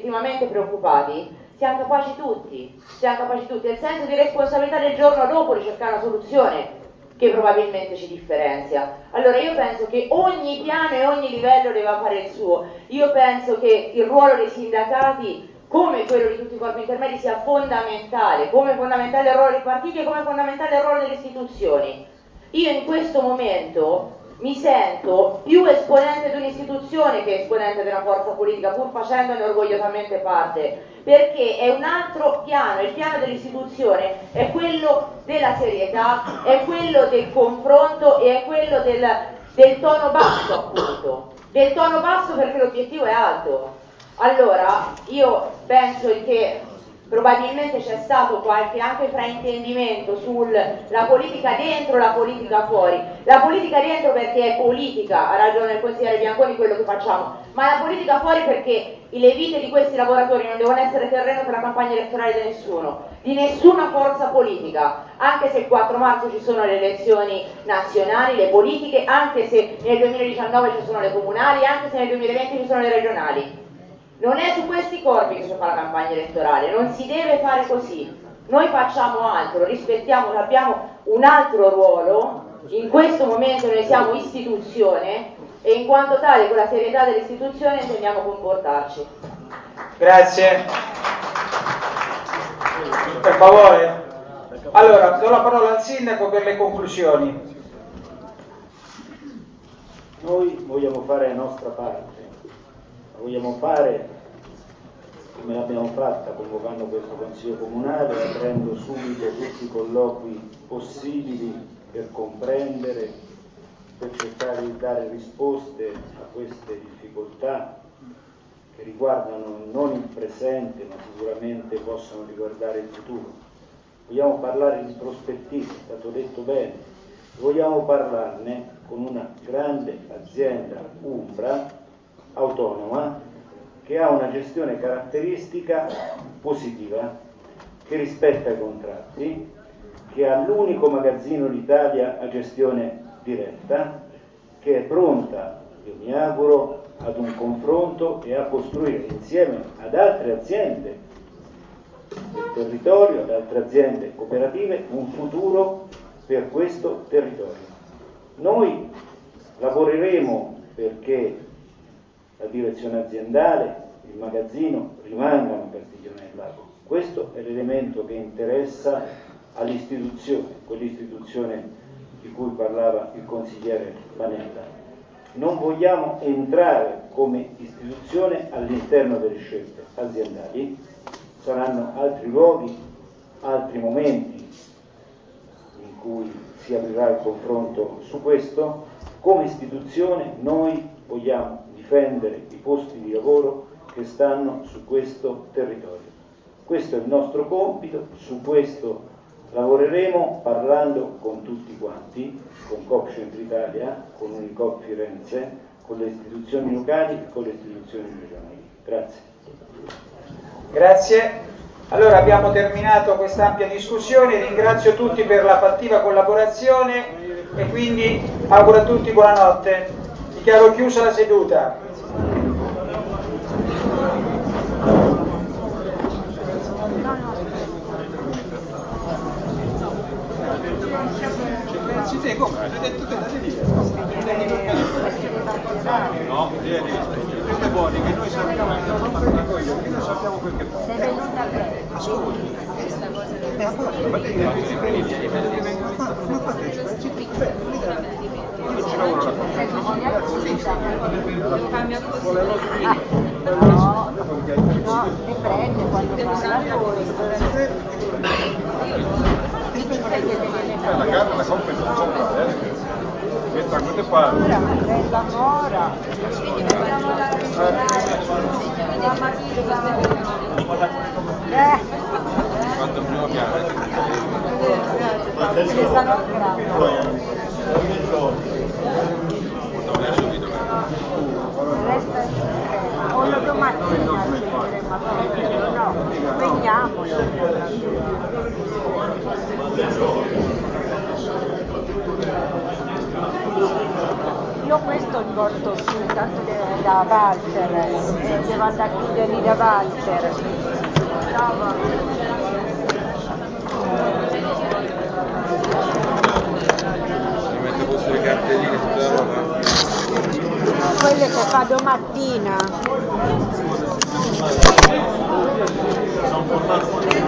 legittimamente preoccupati, siamo capaci tutti, il senso di responsabilità del giorno dopo ricercare una soluzione che probabilmente ci differenzia. Allora io penso che ogni piano e ogni livello deve fare il suo. Io penso che il ruolo dei sindacati, come quello di tutti i corpi intermedi, sia fondamentale, come fondamentale il ruolo dei partiti e come fondamentale il ruolo delle istituzioni. Io in questo momento mi sento più esponente di un'istituzione che esponente di una forza politica, pur facendone orgogliosamente parte, perché è un altro piano, il piano dell'istituzione è quello della serietà, è quello del confronto e è quello del tono basso, appunto, del tono basso perché l'obiettivo è alto. Allora, io penso che probabilmente c'è stato qualche anche fraintendimento sulla politica dentro, la politica fuori. La politica dentro perché è politica, ha ragione il consigliere Bianconi quello che facciamo, ma la politica fuori perché le vite di questi lavoratori non devono essere terreno per la campagna elettorale di nessuno, di nessuna forza politica, anche se il 4 marzo ci sono le elezioni nazionali, le politiche, anche se nel 2019 ci sono le comunali, anche se nel 2020 ci sono le regionali. Non è su questi corpi che si fa la campagna elettorale, non si deve fare così. Noi facciamo altro, rispettiamo, abbiamo un altro ruolo, in questo momento noi siamo istituzione e in quanto tale con la serietà dell'istituzione intendiamo comportarci. Grazie. Per favore. Allora, do la parola al sindaco per le conclusioni. Noi vogliamo fare la nostra parte. La vogliamo fare come l'abbiamo fatta convocando questo Consiglio Comunale, aprendo subito tutti i colloqui possibili per comprendere, per cercare di dare risposte a queste difficoltà che riguardano non il presente ma sicuramente possono riguardare il futuro. Vogliamo parlare di prospettive, è stato detto bene, vogliamo parlarne con una grande azienda umbra autonoma che ha una gestione caratteristica positiva, che rispetta i contratti, che ha l'unico magazzino d'Italia a gestione diretta, che è pronta, io mi auguro, ad un confronto e a costruire insieme ad altre aziende del territorio, ad altre aziende cooperative, un futuro per questo territorio. Noi lavoreremo perché la direzione aziendale, il magazzino rimangano a Castiglione del Lago. Questo è l'elemento che interessa all'istituzione, quell'istituzione di cui parlava il consigliere Panella. Non vogliamo entrare come istituzione all'interno delle scelte aziendali, saranno altri luoghi, altri momenti in cui si aprirà il confronto su questo. Come istituzione noi vogliamo difendere i posti di lavoro che stanno su questo territorio. Questo è il nostro compito, su questo lavoreremo parlando con tutti quanti, con Coop Centro Italia, con Unicoop Firenze, con le istituzioni locali e con le istituzioni regionali. Grazie. Grazie. Allora abbiamo terminato questa ampia discussione, ringrazio tutti per la fattiva collaborazione e quindi auguro a tutti buonanotte. Dichiaro chiusa la seduta. Come? Hai detto te, no, queste buone che noi sappiamo che non dico io, che noi sappiamo quel che fa. Sei venuta a me. Ascolti. Questa cosa io ci lavoro la cambia così. No, ti prende quando parla la carne la compra in zona, questa cosa qua. Ora, quanto prima piano. Subito. O lo domattina no, veniamolo. Io questo li porto su, tanto deve da Walter, devo andare a chiuderli da Walter. Ciao. Mi metto a posto le cartelline tutta la roba? Quelle che fa domattina.